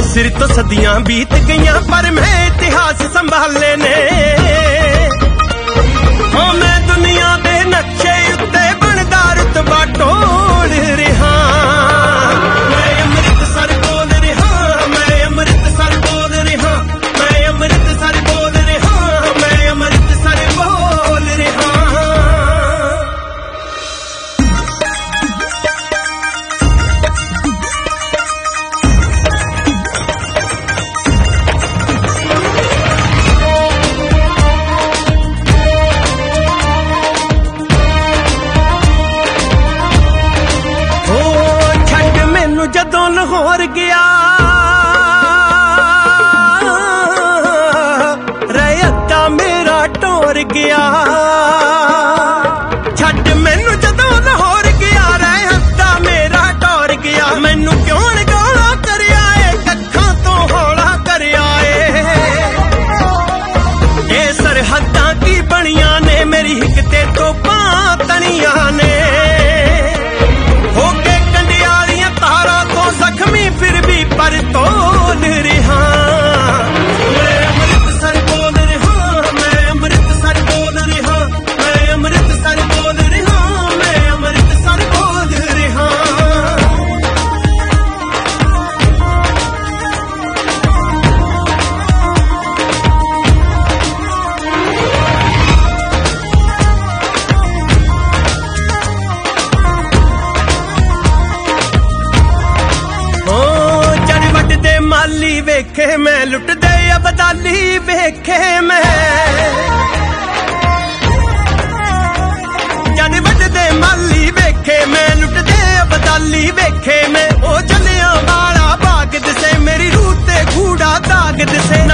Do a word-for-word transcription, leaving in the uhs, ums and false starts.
सिर तो सदियां बीत गईयां पर मैं इतिहास संभाले ने। हाँ मैं दुनिया दे नक्शे उत्ते बनदा रुतबा टोल रिहा। मैं अमृतसर बोल रिहा, मैं अमृतसर बोल रिहा, मैं अमृतसर बोल रिहा, मैं अमृतसर बोल रिहा। जदों लाहौर गया रैयता मेरा टोर गया। छड्ड मैनू जदों लाहौर गया रैयता मेरा टोर गया। मैनू क्यों गौला कर आए कखां तो हौला कर आए। ये सरहदां की बनियां ने मेरी हिक ते तोपां तनियां ने। जख्मी फिर भी पर तोल रिहा। मैं अमृतसर बोल रिहा, मैं अमृतसर बोल रिहा, मैं अमृतसर बोल रिहा, मैं अमृतसर बोल रिहा। माली वेखे मैं लुट दे अबदाली वेखे मैं। जद वजदे माली वेखे मैं लुट दे अबदाली वेखे मैं। ओ जलियां वाला बाग दिसे मेरी रूह ते कूड़ा दाग दिसे।